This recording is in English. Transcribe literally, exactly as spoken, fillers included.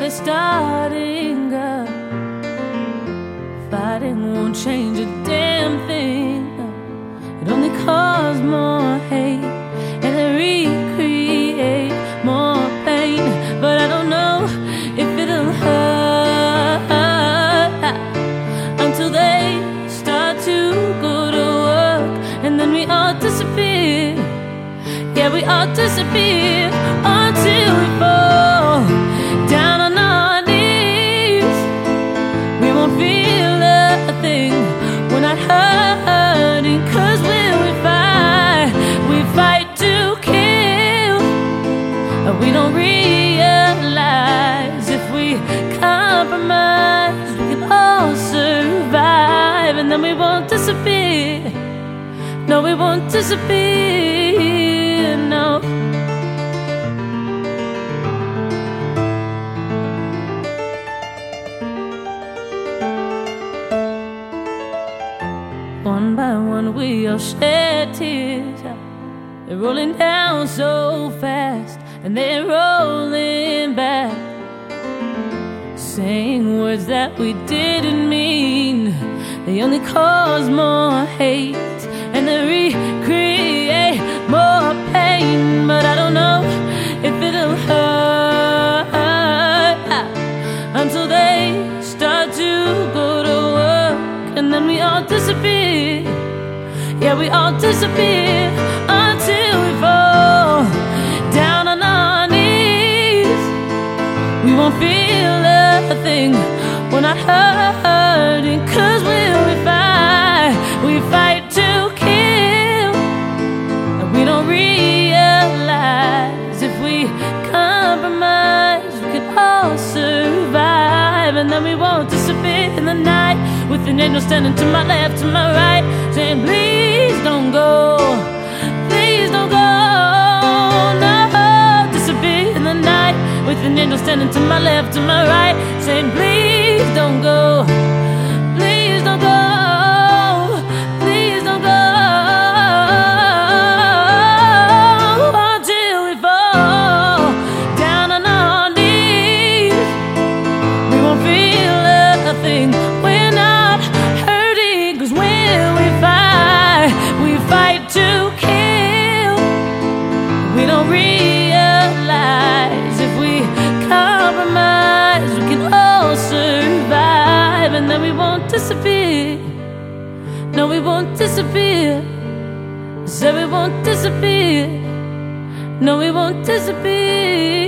finally starting up. Fighting won't change a damn thing. It only caused more hate and it recreate more pain. But I don't know if it'll hurt until they start to go to work, and then we all disappear. Yeah, we all disappear until we fall down on our knees. We won't feel a thing. We're not hurting, cause when we fight, we fight to kill. We don't realize if we compromise, we can all survive, and then we won't disappear. No, we won't disappear, no. One by one we all shed tears. They're rolling down so fast, and they're rolling back, saying words that we didn't mean. They only cause more hate and they recreate more pain. But I don't know if it'll hurt until they start to go to work, and then we all disappear. Yeah, we all disappear until we fall down on our knees. We won't feel a thing. We're not hurting, cause when we fight, we fight to kill. And we don't realize if we compromise, we can all survive, and then we won't disappear in the night, with an angel standing to my left, to my right, saying please don't go, please don't go. No, disappear in the night, with an angel standing to my left, to my right, saying please don't go, please don't go, please don't go, until we fall down on our knees. We won't feel a thing. We're not hurting, cause when we fight, we fight to kill. We don't realize if we compromise, we can all survive, and then we won't disappear. No, we won't disappear. Say we won't disappear. No, we won't disappear.